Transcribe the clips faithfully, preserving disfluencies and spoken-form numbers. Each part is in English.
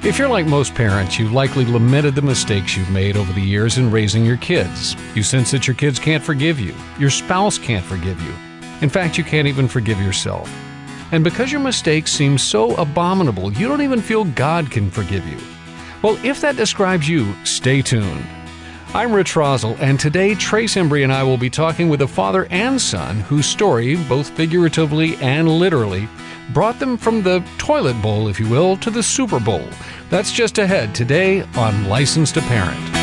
If you're like most parents, you've likely lamented the mistakes you've made over the years in raising your kids. You sense that your kids can't forgive you. Your spouse can't forgive you. In fact, you can't even forgive yourself. And because your mistakes seem so abominable, you don't even feel God can forgive you. Well, if that describes you, stay tuned. I'm Rich Rosell, and today Trace Embry and I will be talking with a father and son whose story, both figuratively and literally, brought them from the toilet bowl, if you will, to the Super Bowl. That's just ahead today on Licensed to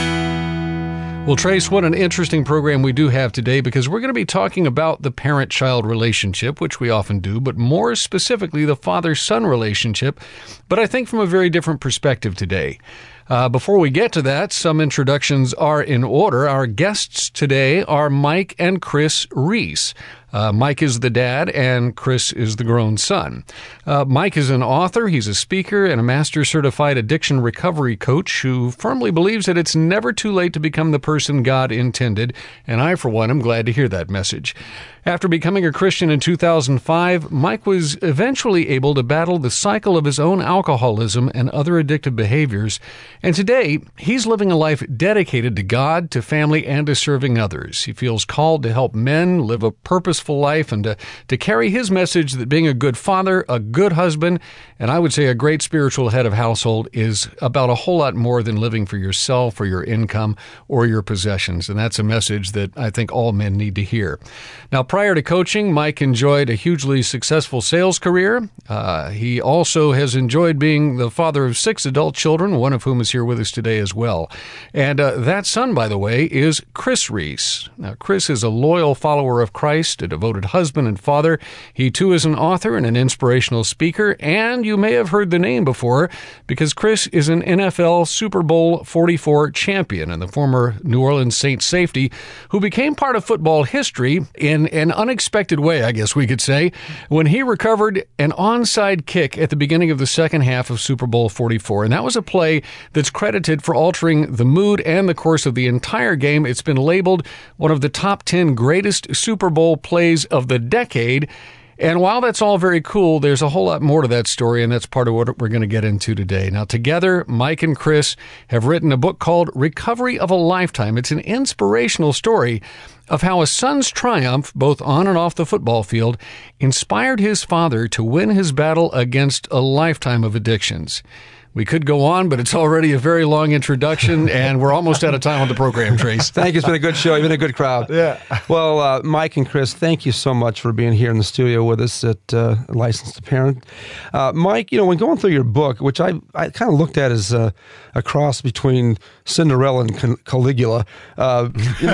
Parent. Well, Trace, what an interesting program we do have today, because we're going to be talking about the parent-child relationship, which we often do, but more specifically the father-son relationship, but I think from a very different perspective today. Uh, before we get to that, some introductions are in order. Our guests today are Mike and Chris Reese. Uh, Mike is the dad, and Chris is the grown son. Uh, Mike is an author, he's a speaker, and a master-certified addiction recovery coach who firmly believes that it's never too late to become the person God intended, and I, for one, am glad to hear that message. After becoming a Christian in two thousand five, Mike was eventually able to battle the cycle of his own alcoholism and other addictive behaviors, and today, he's living a life dedicated to God, to family, and to serving others. He feels called to help men live a purposeful life and to, to carry his message that being a good father, a good husband, and I would say a great spiritual head of household is about a whole lot more than living for yourself or your income or your possessions. And that's a message that I think all men need to hear. Now, prior to coaching, Mike enjoyed a hugely successful sales career. Uh, he also has enjoyed being the father of six adult children, one of whom is here with us today as well. And uh, that son, by the way, is Chris Reese. Now, Chris is a loyal follower of Christ, a devoted husband and father. He, too, is an author and an inspirational speaker, and you may have heard the name before because Chris is an N F L Super Bowl forty-four champion and the former New Orleans Saints safety who became part of football history in an unexpected way, I guess we could say, when he recovered an onside kick at the beginning of the second half of Super Bowl forty-four. And that was a play that's credited for altering the mood and the course of the entire game. It's been labeled one of the top ten greatest Super Bowl plays of the decade. And while that's all very cool, there's a whole lot more to that story, and that's part of what we're going to get into today. Now, together, Mike and Chris have written a book called Recovery of a Lifetime. It's an inspirational story of how a son's triumph, both on and off the football field, inspired his father to win his battle against a lifetime of addictions. We could go on, but it's already a very long introduction, and we're almost out of time on the program, Trace. Thank you. It's been a good show. You've been a good crowd. Yeah. Well, uh, Mike and Chris, thank you so much for being here in the studio with us at uh, Licensed to Parent. Uh, Mike, you know, when going through your book, which I, I kind of looked at as a, a cross between Cinderella and Cal- Caligula, uh,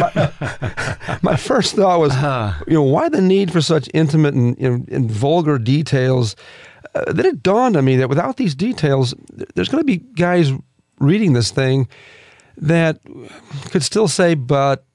my, my first thought was, you know, why the need for such intimate and, and, and vulgar details? Uh, then it dawned on me that without these details, there's going to be guys reading this thing that could still say, but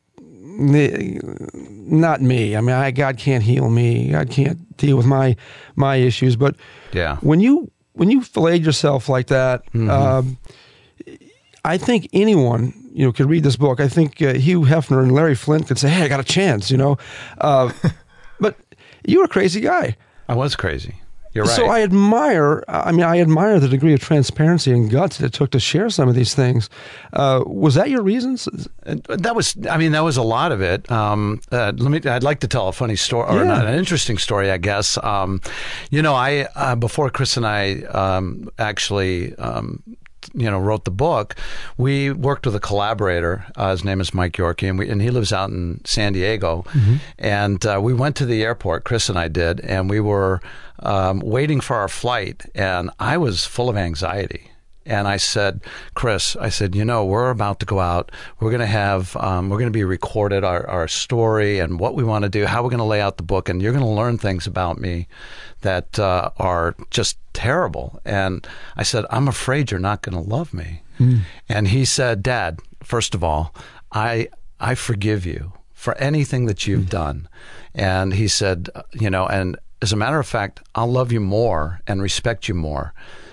not me. I mean, I, God can't heal me. God can't deal with my my issues. But yeah. when you when you filleted yourself like that, mm-hmm. um, I think anyone you know could read this book. I think uh, Hugh Hefner and Larry Flint could say, "Hey, I got a chance," you know. Uh, but you were a crazy guy. I was crazy. You're right. So I admire, I mean, I admire the degree of transparency and guts that it took to share some of these things. Uh, was that your reasons? That was, I mean, that was a lot of it. Um, uh, let me, I'd like to tell a funny story, or yeah. an interesting story, I guess. Um, you know, I, uh, before Chris and I um, actually, um, you know, wrote the book, we worked with a collaborator. Uh, his name is Mike Yorkie, and, we, and he lives out in San Diego. Mm-hmm. And uh, we went to the airport, Chris and I did, and we were um, waiting for our flight, and I was full of anxiety. And I said, Chris, I said, you know, we're about to go out. We're going to have, um, we're going to be recorded, our, our story and what we want to do, how we're going to lay out the book. And you're going to learn things about me that uh, are just terrible. And I said, I'm afraid you're not going to love me. Mm. And he said, Dad, first of all, I I forgive you for anything that you've mm. done. And he said, you know, and as a matter of fact, I'll love you more and respect you more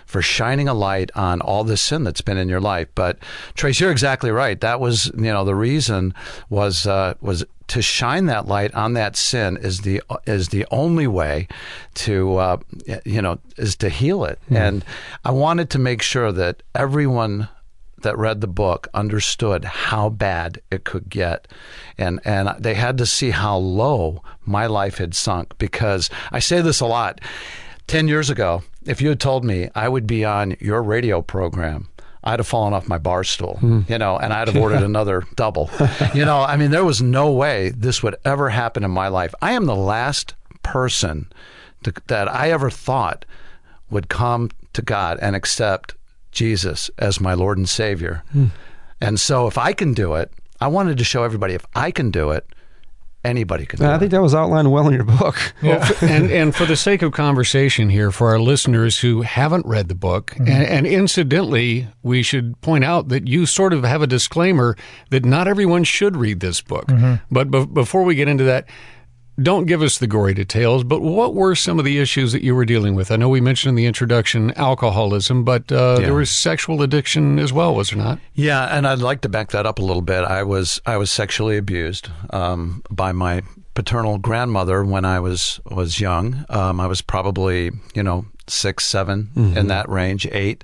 for shining a light on all the sin that's been in your life. But Trace, you're exactly right. That was, you know, the reason was uh, was to shine that light on that sin is the is the only way to uh, you know is to heal it. Mm. And I wanted to make sure that everyone that read the book understood how bad it could get, and and they had to see how low my life had sunk. Because I say this a lot. Ten years ago, if you had told me I would be on your radio program, I'd have fallen off my bar stool, hmm. you know, and I'd have ordered another double. You know, I mean, there was no way this would ever happen in my life. I am the last person to, that I ever thought would come to God and accept Jesus as my Lord and Savior. Hmm. And so if I can do it, I wanted to show everybody, if I can do it, anybody can do I it. think that was outlined well in your book. Well, and, and for the sake of conversation here, for our listeners who haven't read the book, mm-hmm. and, and incidentally, we should point out that you sort of have a disclaimer that not everyone should read this book. Mm-hmm. But be- before we get into that, don't give us the gory details, but what were some of the issues that you were dealing with? I know we mentioned in the introduction alcoholism, but uh, yeah. there was sexual addiction as well, was there not? Yeah, and I'd like to back that up a little bit. I was I was sexually abused um, by my paternal grandmother when I was was young. Um, I was probably, you know, six, seven, mm-hmm. in that range, eight.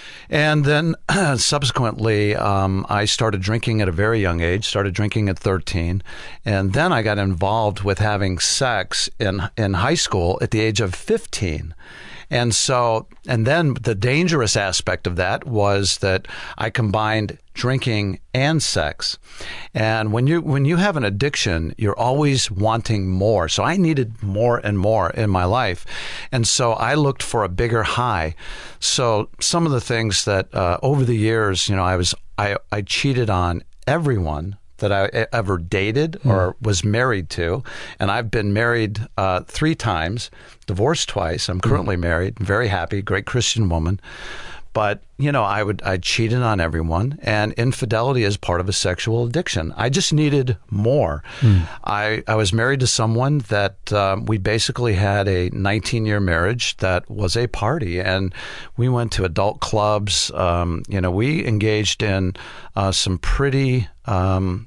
And then subsequently, um, I started drinking at a very young age, started drinking at thirteen. And then I got involved with having sex in, in high school at the age of fifteen. And so, and then the dangerous aspect of that was that I combined drinking and sex. And when you when you have an addiction, you're always wanting more. So I needed more and more in my life. And so I looked for a bigger high. So some of the things that uh, over the years, you know, I was I, I cheated on everyone that I ever dated or was married to. And I've been married uh, three times, divorced twice. I'm currently married, very happy, great Christian woman. But, you know, I would I cheated on everyone, and infidelity is part of a sexual addiction. I just needed more. Mm. I, I was married to someone that um, we basically had a nineteen-year marriage that was a party, and we went to adult clubs. Um, you know, we engaged in uh, some pretty um,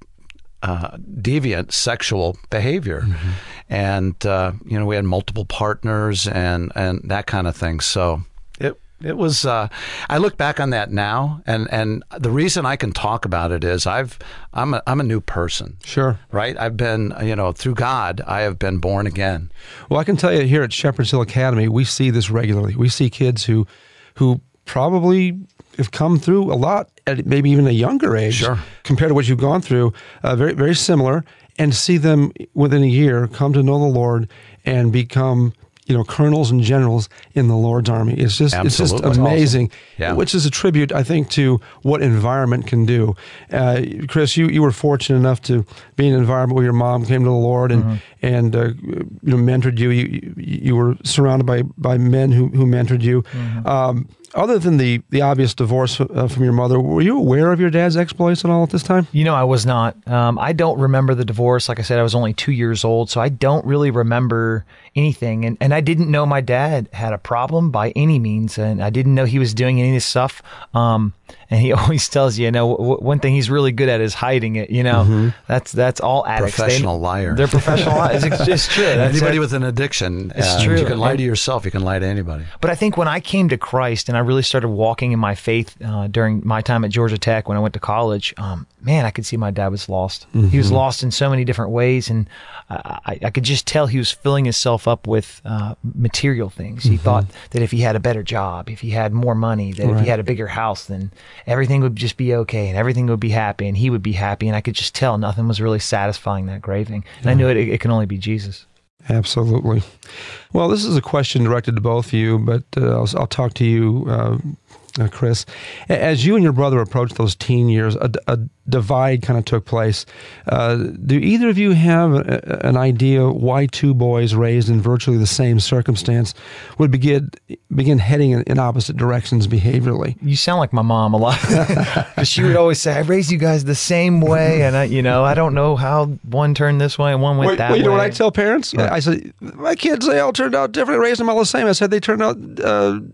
uh, deviant sexual behavior. Mm-hmm. And, uh, you know, we had multiple partners and, and that kind of thing. So it It was, uh, I look back on that now, and, and the reason I can talk about it is I've, I'm a, I'm a new person. Sure. Right? I've been, you know, through God, I have been born again. Well, I can tell you here at Shepherd's Hill Academy, we see this regularly. We see kids who, who probably have come through a lot at maybe even a younger age, sure. compared to what you've gone through, uh, very, very similar, and see them within a year come to know the Lord and become, you know, colonels and generals in the Lord's army. It's just, Absolutely. it's just amazing, awesome. Yeah. Which is a tribute, I think, to what environment can do. Uh, Chris, you, you were fortunate enough to be in an environment where your mom came to the Lord and, mm-hmm. and uh, you know, mentored you. You, you were surrounded by, by men who, who mentored you. Mm-hmm. Um, other than the, the obvious divorce uh, from your mother, were you aware of your dad's exploits at all at this time? You know, I was not. Um, I don't remember the divorce. Like I said, I was only two years old, so I don't really remember anything. And, and I didn't know my dad had a problem by any means, and I didn't know he was doing any of this stuff. Um, and he always tells you, you know, w- one thing he's really good at is hiding it. You know, mm-hmm. that's that's all addicts. Professional they, liar. They're professional liars. It's, it's true. That's anybody it. with an addiction, it's uh, true. You can lie to yourself. You can lie to anybody. But I think when I came to Christ and I really started walking in my faith uh, during my time at Georgia Tech when I went to college, um, man, I could see my dad was lost. Mm-hmm. He was lost in so many different ways, and I, I could just tell he was filling himself up with uh, material things. He mm-hmm. thought that if he had a better job, if he had more money, that right. if he had a bigger house, then everything would just be okay and everything would be happy and he would be happy. And I could just tell nothing was really satisfying that craving. And yeah. I knew it, it can only be Jesus. Absolutely. Well, this is a question directed to both of you, but uh, I'll, I'll talk to you, uh, uh, Chris. As you and your brother approached those teen years, a, a divide kind of took place. Uh, do either of you have a, an idea why two boys raised in virtually the same circumstance would begin begin heading in, in opposite directions behaviorally? You sound like my mom a lot, because she would always say, "I raised you guys the same way, and I, you know, I don't know how one turned this way and one went Wait, that well, you way." know what I tell parents? Yeah. I said, my kids, they all turned out different. I raised them all the same. I said they turned out Uh,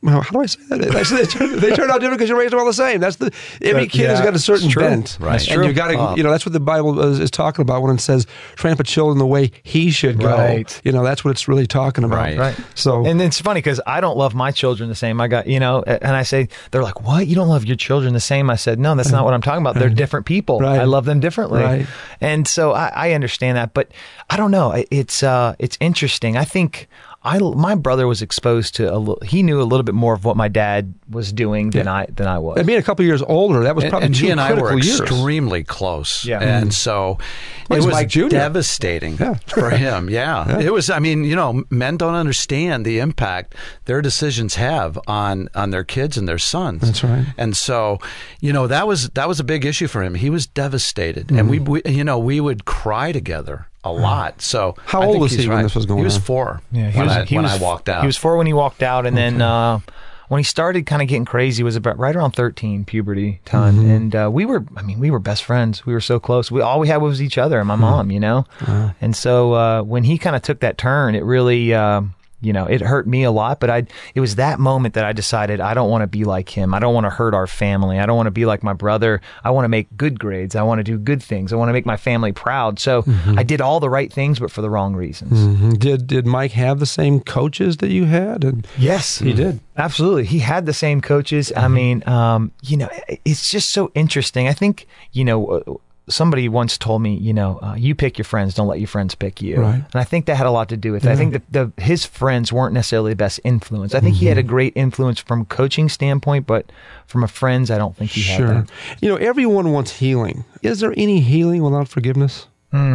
well, how do I say that? Actually, they, turn, they turn out different because you raised them all the same. That's the every kid yeah, has got a certain bent, right? That's and true. you got to, Uh, you know, that's what the Bible is, is talking about when it says train up a child in the way he should go. Right. You know, that's what it's really talking about. Right. Right. So, And it's funny because I don't love my children the same. I got, you know, and I say, they're like, what? You don't love your children the same? I said, no, that's not what I'm talking about. They're different people. Right. I love them differently. Right. And so I, I understand that, but I don't know. It's, uh, it's interesting. I think I, my brother was exposed to a little, he knew a little bit more of what my dad was doing than I, than I was. and being a couple years older, that was probably and two he and I were critical years. extremely close. Yeah. And so Well, it he's was Mike Junior devastating Yeah. for him. Yeah. Yeah. It was, I mean, you know, men don't understand the impact their decisions have on, on their kids and their sons. That's right. And so, you know, that was, that was a big issue for him. He was devastated. And we, we, you know, we would cry together a lot. So How I old think was he's he when right. this was going He was on? four Yeah, he when, was, I, he when was, I walked out. He was four when he walked out, and then uh, when he started kind of getting crazy was about right around thirteen, puberty time, Mm-hmm. and uh, we were, I mean, we were best friends. We were so close. We all we had was each other and my mom, you know. And so uh, when he kind of took that turn, it really. Um, You know, it hurt me a lot, but I, it was that moment that I decided I don't want to be like him. I don't want to hurt our family. I don't want to be like my brother. I want to make good grades. I want to do good things. I want to make my family proud. So I did all the right things, but for the wrong reasons. Mhm. Did did Mike have the same coaches that you had? And Yes, he did. Absolutely. He had the same coaches. I mean, um, you know, it's just so interesting. I think, you know, uh, somebody once told me, you know, uh, you pick your friends, don't let your friends pick you. Right. And I think that had a lot to do with it. I think that the, his friends weren't necessarily the best influence. I think he had a great influence from coaching standpoint, but from a friends, I don't think he had Sure. that. You know, everyone wants healing. Is there any healing without forgiveness?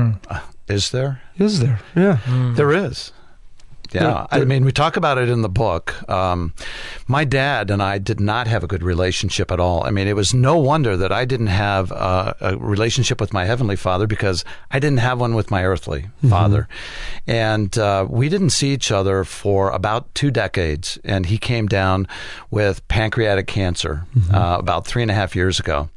Is there? Is there? Yeah. There is. Yeah, I mean, we talk about it in the book. Um, my dad and I did not have a good relationship at all. I mean, it was no wonder that I didn't have uh, a relationship with my heavenly father because I didn't have one with my earthly mm-hmm. father. And uh, we didn't see each other for about two decades. And he came down with pancreatic cancer mm-hmm. uh, about three and a half years ago.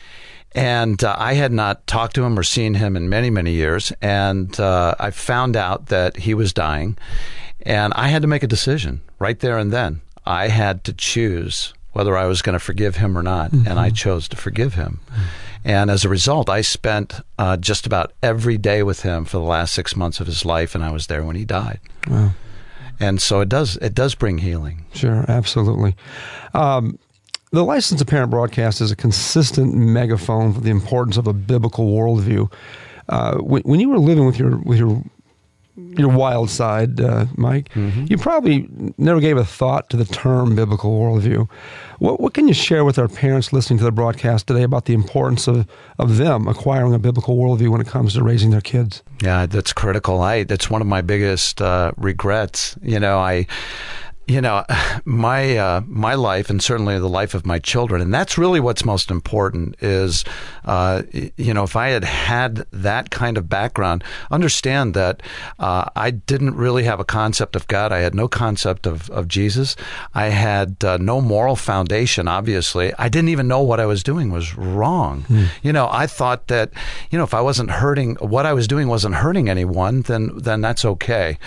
And uh, I had not talked to him or seen him in many, many years. And uh, I found out that he was dying. And I had to make a decision right there and then. I had to choose whether I was going to forgive him or not. Mm-hmm. And I chose to forgive him. Mm-hmm. And as a result, I spent uh, just about every day with him for the last six months of his life. And I was there when he died. Wow. And so it does, it does bring healing. Sure, absolutely. Um, The Licensed Parent broadcast is a consistent megaphone for the importance of a biblical worldview. Uh, when, when you were living with your with your your wild side, uh, Mike, mm-hmm. you probably never gave a thought to the term biblical worldview. What what can you share with our parents listening to the broadcast today about the importance of, of them acquiring a biblical worldview when it comes to raising their kids? Yeah, that's critical. I that's one of my biggest uh, regrets. You know, I. You know, my uh, my life and certainly the life of my children, and that's really what's most important is, uh, you know, if I had had that kind of background, understand that uh, I didn't really have a concept of God. I had no concept of, of Jesus. I had uh, no moral foundation, obviously. I didn't even know what I was doing was wrong. Hmm. You know, I thought that, you know, if I wasn't hurting, what I was doing wasn't hurting anyone, then then that's okay.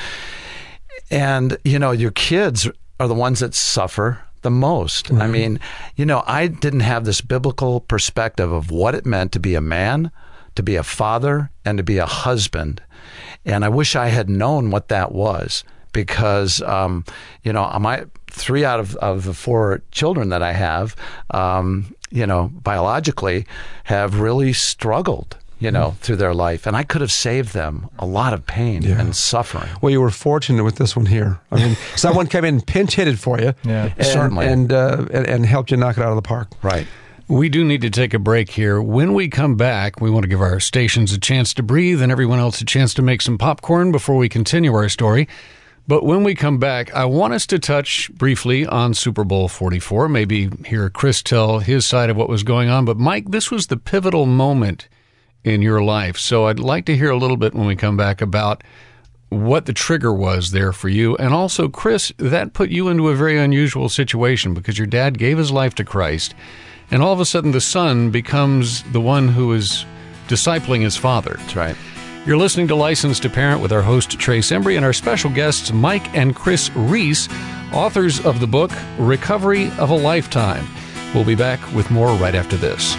And, you know, your kids are the ones that suffer the most. Mm-hmm. I mean, you know, I didn't have this biblical perspective of what it meant to be a man, to be a father, and to be a husband. And I wish I had known what that was because, um, you know, my three out of, of the four children that I have, um, you know, biologically have really struggled. You know, mm. through their life. And I could have saved them a lot of pain yeah. and suffering. Well, you were fortunate with this one here. I mean, someone came in pinch hit it for you. Yeah, and, certainly. And, uh, and, and helped you knock it out of the park. Right. We do need to take a break here. When we come back, we want to give our stations a chance to breathe and everyone else a chance to make some popcorn before we continue our story. But when we come back, I want us to touch briefly on Super Bowl forty-four, maybe hear Chris tell his side of what was going on. But, Mike, this was the pivotal moment in your life. So I'd like to hear a little bit when we come back about what the trigger was there for you. And also, Chris, that put you into a very unusual situation because your dad gave his life to Christ, and all of a sudden the son becomes the one who is discipling his father. That's right. You're listening to Licensed to Parent with our host, Trace Embry, and our special guests, Mike and Chris Reese, authors of the book, Recovery of a Lifetime. We'll be back with more right after this.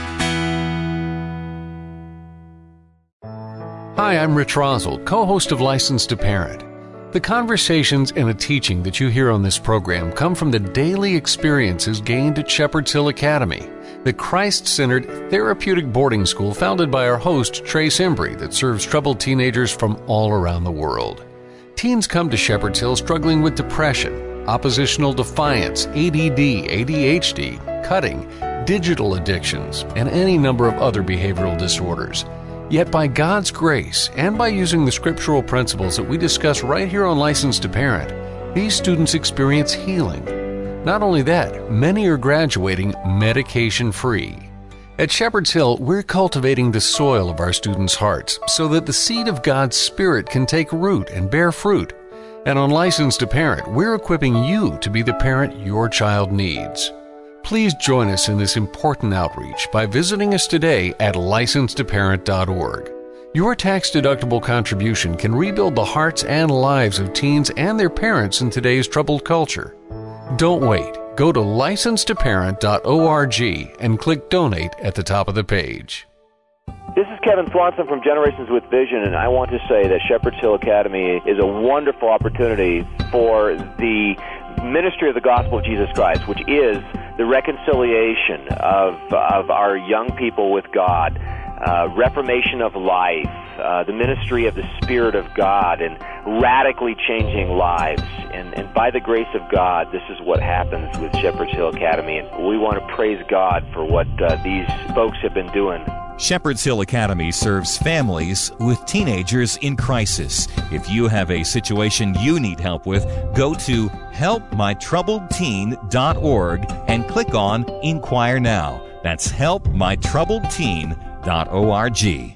Hi, I'm Rich Rosell, co-host of Licensed to Parent. The conversations and the teaching that you hear on this program come from the daily experiences gained at Shepherd's Hill Academy, the Christ-centered therapeutic boarding school founded by our host, Trace Embry, that serves troubled teenagers from all around the world. Teens come to Shepherd's Hill struggling with depression, oppositional defiance, A D D, A D H D, cutting, digital addictions, and any number of other behavioral disorders. Yet by God's grace and by using the scriptural principles that we discuss right here on Licensed to Parent, these students experience healing. Not only that, many are graduating medication-free. At Shepherd's Hill, we're cultivating the soil of our students' hearts so that the seed of God's Spirit can take root and bear fruit. And on Licensed to Parent, we're equipping you to be the parent your child needs. Please join us in this important outreach by visiting us today at licensed to parent dot org. Your tax-deductible contribution can rebuild the hearts and lives of teens and their parents in today's troubled culture. Don't wait. Go to licensed to parent dot org and click Donate at the top of the page. This is Kevin Swanson from Generations with Vision, and I want to say that Shepherd's Hill Academy is a wonderful opportunity for the ministry of the gospel of Jesus Christ, which is the reconciliation of, of our young people with God, uh, reformation of life, uh, the ministry of the Spirit of God, and radically changing lives. And, and by the grace of God, this is what happens with Shepherd's Hill Academy. And we want to praise God for what uh, these folks have been doing. Shepherd's Hill Academy serves families with teenagers in crisis. If you have a situation you need help with, go to help my troubled teen dot org and click on Inquire Now. That's help my troubled teen dot org.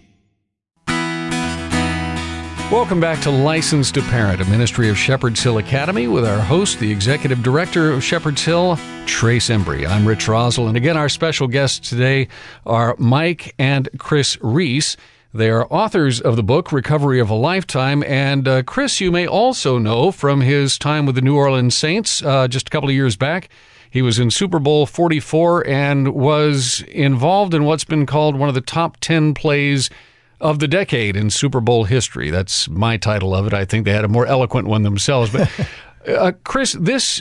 Welcome back to Licensed to Parent, a ministry of Shepherd's Hill Academy, with our host, the Executive Director of Shepherd's Hill, Trace Embry. I'm Rich Rosell, and again, our special guests today are Mike and Chris Reese. They are authors of the book, Recovery of a Lifetime, and uh, Chris, you may also know from his time with the New Orleans Saints uh, just a couple of years back. He was in Super Bowl forty-four and was involved in what's been called one of the top ten plays of the decade in Super Bowl history. That's my title of it. I think they had a more eloquent one themselves. But uh, Chris, this,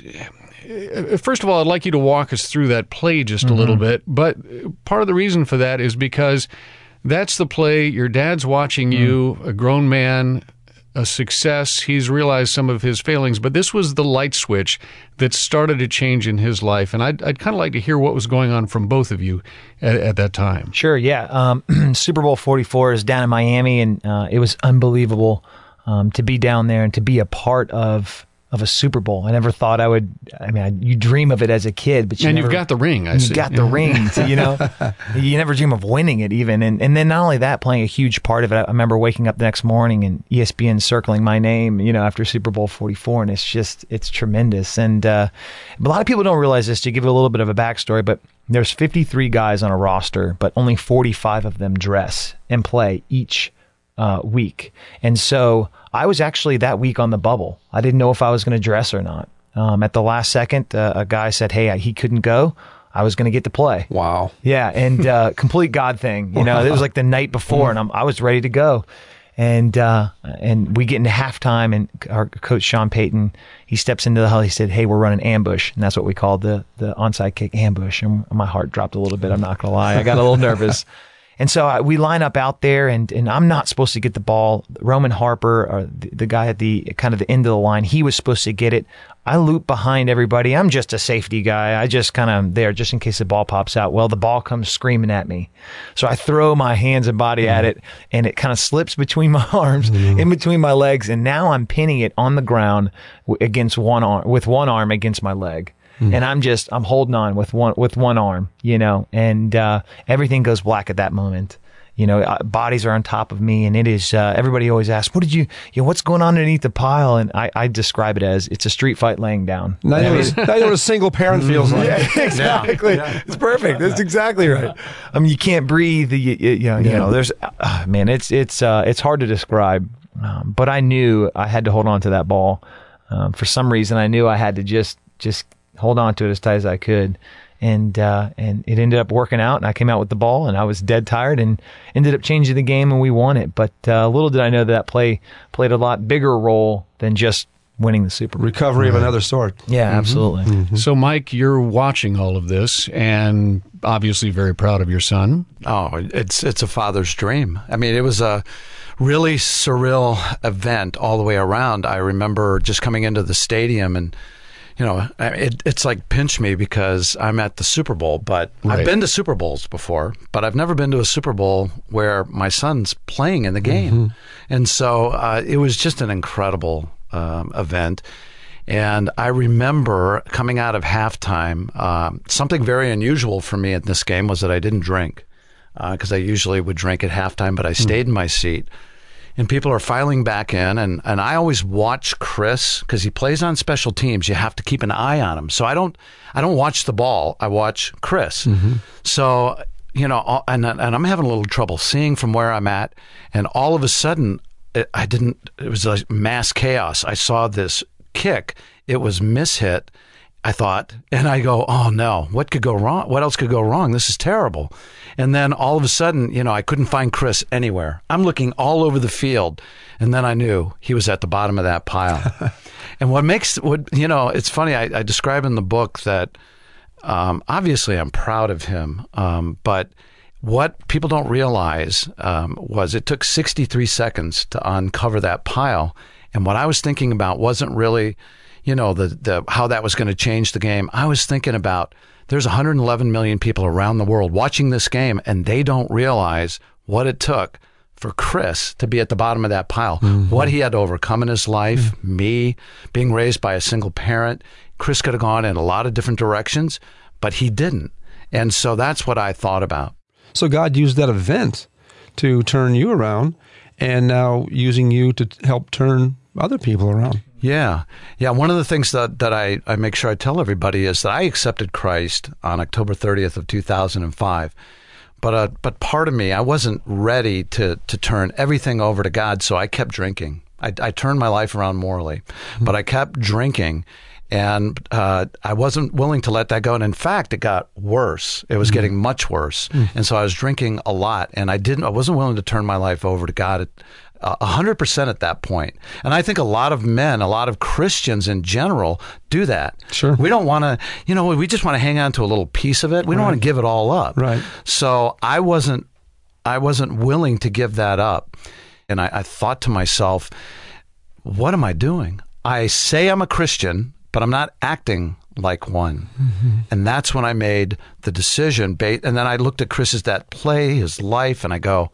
first of all, I'd like you to walk us through that play just mm-hmm. a little bit. But part of the reason for that is because that's the play. Your dad's watching mm-hmm. you, a grown man, a success. He's realized some of his failings, but this was the light switch that started a change in his life. And I'd, I'd kind of like to hear what was going on from both of you at, at that time. Sure, yeah. Um, Super Bowl forty-four is down in Miami, and uh, it was unbelievable um, to be down there and to be a part of of a Super Bowl. I never thought I would. I mean, I, you dream of it as a kid, but you and never, you've got the ring. I you see. got the ring. So, you know, you never dream of winning it even. And and then not only that, playing a huge part of it. I remember waking up the next morning and E S P N circling my name, you know, after Super Bowl forty-four, and it's just it's tremendous. And uh, a lot of people don't realize this. To give you a little bit of a backstory, but there's fifty-three guys on a roster, but only forty-five of them dress and play each uh, week. And so I was actually that week on the bubble. I didn't know if I was going to dress or not. Um, at the last second, uh, a guy said, hey, he couldn't go. I was going to get to play. Wow. Yeah, and uh, complete God thing. You know, it was like the night before, and I'm, I was ready to go. And uh, and we get into halftime, and our coach, Sean Payton, he steps into the huddle. He said, hey, we're running ambush. And that's what we called the, the onside kick, ambush. And my heart dropped a little bit. I'm not going to lie. I got a little nervous. And so I, we line up out there, and, and I'm not supposed to get the ball. Roman Harper, or the, the guy at the kind of the end of the line, he was supposed to get it. I loop behind everybody. I'm just a safety guy. I just kind of there just in case the ball pops out. Well, the ball comes screaming at me. So I throw my hands and body at it, and it kind of slips between my arms, mm-hmm. in between my legs, and now I'm pinning it on the ground against one arm, with one arm against my leg. Mm. And I'm just, I'm holding on with one, with one arm, you know, and, uh, everything goes black at that moment. you know, uh, bodies are on top of me, and it is, uh, everybody always asks, what did you, you know, what's going on underneath the pile? And I, I describe it as, it's a street fight laying down. Now you know what a, now you know what a single parent feels like. Yeah, exactly. Yeah. It's perfect. That's exactly right. I mean, you can't breathe. You, you, you know, yeah. you know, there's, uh, man, it's, it's, uh, it's hard to describe. Um, but I knew I had to hold on to that ball. Um, for some reason, I knew I had to just, just hold on to it as tight as I could. And, uh, and it ended up working out, and I came out with the ball, and I was dead tired, and ended up changing the game, and we won it. But, uh, little did I know that, that play played a lot bigger role than just winning the Super Bowl. Recovery of another sort. Yeah, mm-hmm. absolutely. Mm-hmm. So, Mike, you're watching all of this, and obviously very proud of your son. Oh, it's, it's a father's dream. I mean, it was a really surreal event all the way around. I remember just coming into the stadium, and you know, it, it's like pinch me because I'm at the Super Bowl, but right. I've been to Super Bowls before, but I've never been to a Super Bowl where my son's playing in the game. Mm-hmm. And so uh, it was just an incredible um, event. And I remember coming out of halftime, um, something very unusual for me in this game was that I didn't drink because uh, I usually would drink at halftime, but I stayed mm-hmm. in my seat. And people are filing back in, and, and I always watch Chris because he plays on special teams. You have to keep an eye on him. So I don't I don't watch the ball. I watch Chris. Mm-hmm. So, you know, and, and I'm having a little trouble seeing from where I'm at. And all of a sudden, it, I didn't, it was like mass chaos. I saw this kick. It was mishit, I thought. And I go, oh, no, what could go wrong? What else could go wrong? This is terrible. And then all of a sudden, you know, I couldn't find Chris anywhere. I'm looking all over the field. And then I knew he was at the bottom of that pile. And what makes, what you know, it's funny, I, I describe in the book that um, obviously I'm proud of him. Um, but what people don't realize um, was it took sixty-three seconds to uncover that pile. And what I was thinking about wasn't really, you know, the, the how that was going to change the game. I was thinking about there's one hundred eleven million people around the world watching this game, and they don't realize what it took for Chris to be at the bottom of that pile, mm-hmm. what he had to overcome in his life, mm-hmm. me being raised by a single parent. Chris could have gone in a lot of different directions, but he didn't. And so that's what I thought about. So God used that event to turn you around, and now using you to help turn other people around. Yeah. Yeah. One of the things that, that I, I make sure I tell everybody is that I accepted Christ on October thirtieth of two thousand five. But uh, but part of me, I wasn't ready to, to turn everything over to God, so I kept drinking. I, I turned my life around morally, mm-hmm. but I kept drinking, and uh, I wasn't willing to let that go. And in fact, it got worse. It was mm-hmm. getting much worse. Mm-hmm. And so I was drinking a lot, and I didn't. I wasn't willing to turn my life over to God at, A hundred percent at that point. And I think a lot of men, a lot of Christians in general do that. Sure. We don't want to, you know, we just want to hang on to a little piece of it. We don't right. want to give it all up. Right. So I wasn't, I wasn't willing to give that up. And I, I thought to myself, what am I doing? I say I'm a Christian, but I'm not acting like one. Mm-hmm. And that's when I made the decision. And then I looked at Chris's that play, his life, and I go,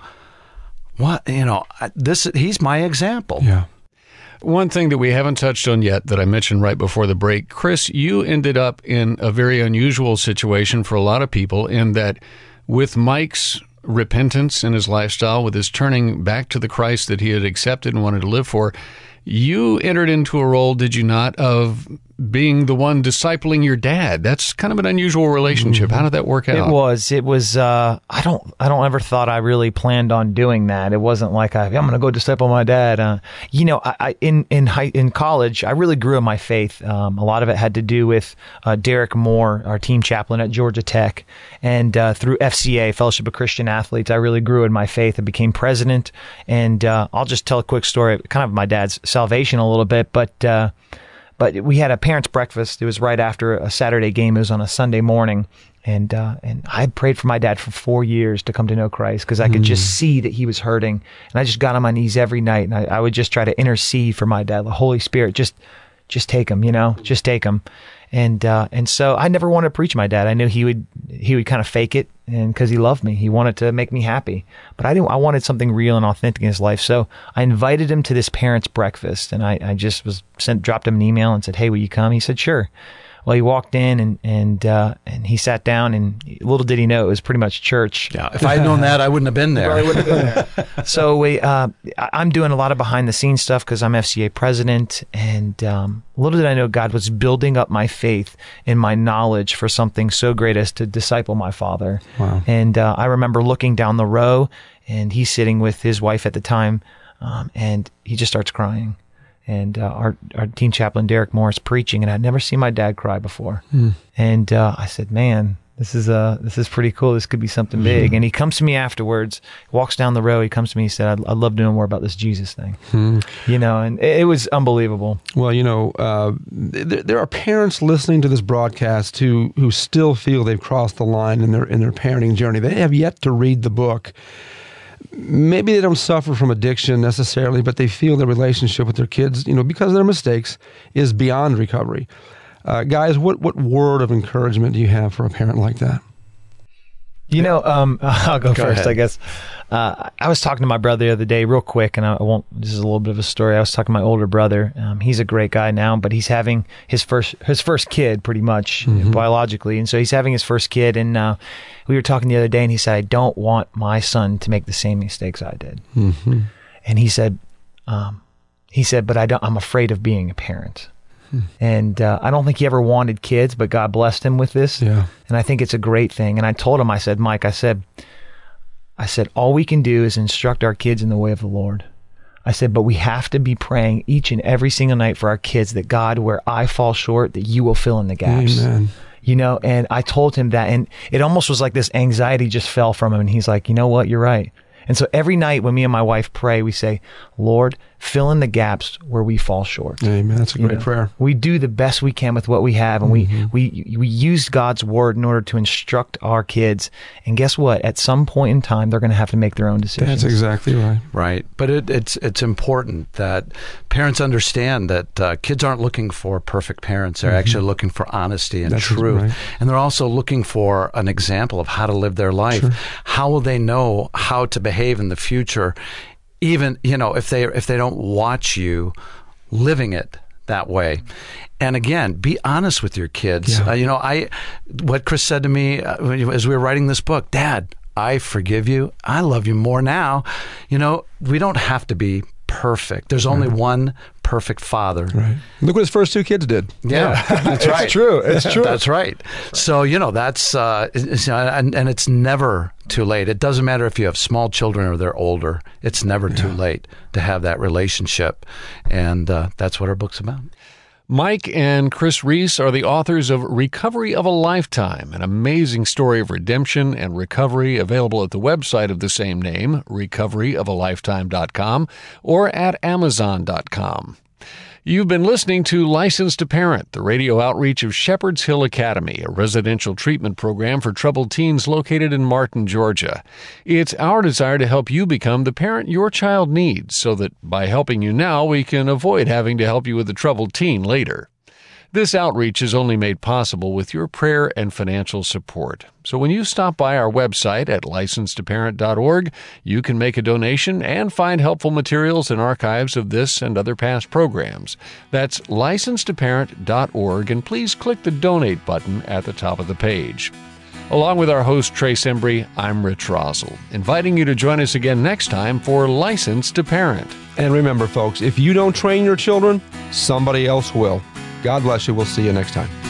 what, you know, this, he's my example. Yeah. One thing that we haven't touched on yet that I mentioned right before the break, Chris, you ended up in a very unusual situation for a lot of people in that with Mike's repentance in his lifestyle, with his turning back to the Christ that he had accepted and wanted to live for, you entered into a role, did you not, of being the one discipling your dad. That's kind of an unusual relationship. Mm-hmm. How did that work out? It was. It was. Uh, I don't. I don't ever thought I really planned on doing that. It wasn't like I, I'm going to go disciple my dad. Uh, you know, I, I in in high, in college, I really grew in my faith. Um, a lot of it had to do with uh, Derek Moore, our team chaplain at Georgia Tech, and uh, through F C A, Fellowship of Christian Athletes, I really grew in my faith. I became president, and uh, I'll just tell a quick story, kind of my dad's salvation a little bit, but. Uh, But we had a parents' breakfast. It was right after a Saturday game. It was on a Sunday morning. And uh, and I prayed for my dad for four years to come to know Christ because I could mm. just see that he was hurting. And I just got on my knees every night. And I, I would just try to intercede for my dad. The Holy Spirit, just just take him, you know, just take him. And uh, and so I never wanted to preach my dad. I knew he would he would kind of fake it, and because he loved me, he wanted to make me happy. But I didn't. I wanted something real and authentic in his life. So I invited him to this parents' breakfast, and I, I just was sent dropped him an email and said, "Hey, will you come?" He said, "Sure." Well, he walked in, and and uh, and And he sat down, and little did he know it was pretty much church. Yeah, if I had known that, I wouldn't have been there. Probably wouldn't have been there. So we, uh, I- I'm doing a lot of behind the scenes stuff because I'm F C A president, and um, little did I know God was building up my faith and my knowledge for something so great as to disciple my father. Wow. And uh, I remember looking down the row, and he's sitting with his wife at the time, um, and he just starts crying. And uh, our our team chaplain Derek Morris preaching, and I'd never seen my dad cry before. Mm. And uh, I said, "Man, this is uh this is pretty cool. This could be something big." Mm. And he comes to me afterwards, walks down the row. He comes to me. He said, "I'd, I'd love to know more about this Jesus thing." Mm. You know, and it, it was unbelievable. Well, you know, uh, there, there are parents listening to this broadcast who who still feel they've crossed the line in their in their parenting journey. They have yet to read the book. Maybe they don't suffer from addiction necessarily, but they feel their relationship with their kids, you know, because of their mistakes, is beyond recovery. Uh, guys, what, what word of encouragement do you have for a parent like that? You know, um, I'll go, Go first, ahead. I guess. Uh, I was talking to my brother the other day real quick, and I won't, this is a little bit of a story. I was talking to my older brother. Um, he's a great guy now, but he's having his first, his first kid pretty much mm-hmm. biologically. And so he's having his first kid. And, uh, we were talking the other day, and he said, "I don't want my son to make the same mistakes I did." Mm-hmm. And he said, um, he said, "But I don't, I'm afraid of being a parent." And uh, I don't think he ever wanted kids, but God blessed him with this. Yeah. And I think it's a great thing. And I told him, I said, "Mike, I said, I said, all we can do is instruct our kids in the way of the Lord." I said, "But we have to be praying each and every single night for our kids that God, where I fall short, that you will fill in the gaps." Amen. You know, and I told him that, and it almost was like this anxiety just fell from him. And he's like, "You know what? You're right." And so every night when me and my wife pray, we say, "Lord, fill in the gaps where we fall short." Amen. That's a You great know, prayer. We do the best we can with what we have, and Mm-hmm. we, we we use God's word in order to instruct our kids. And guess what? At some point in time, they're going to have to make their own decisions. That's exactly right. Right. But it, it's it's important that parents understand that uh, kids aren't looking for perfect parents. They're mm-hmm. actually looking for honesty and That's truth. right. And they're also looking for an example of how to live their life. Sure. How will they know how to behave in the future, even, you know, if they if they don't watch you living it that way? And again, be honest with your kids. Yeah. Uh, you know, I what Chris said to me uh, as we were writing this book, "Dad, I forgive you. I love you more now." You know, we don't have to be perfect. There's only right. one perfect father. Right. Look what his first two kids did. Yeah, that's right. It's true. It's true. That's right. So, you know, that's, uh, it's, and, and it's never too late. It doesn't matter if you have small children or they're older. It's never yeah. too late to have that relationship. And uh, that's what our book's about. Mike and Chris Reese are the authors of Recovery of a Lifetime, an amazing story of redemption and recovery, available at the website of the same name, recovery of a lifetime dot com, or at amazon dot com. You've been listening to Licensed to Parent, the radio outreach of Shepherd's Hill Academy, a residential treatment program for troubled teens located in Martin, Georgia. It's our desire to help you become the parent your child needs, so that by helping you now, we can avoid having to help you with a troubled teen later. This outreach is only made possible with your prayer and financial support. So when you stop by our website at licensed to parent dot org, you can make a donation and find helpful materials and archives of this and other past programs. That's licensed to parent dot org, and please click the Donate button at the top of the page. Along with our host, Trace Embry, I'm Rich Rosell, inviting you to join us again next time for Licensed to Parent. And remember, folks, if you don't train your children, somebody else will. God bless you. We'll see you next time.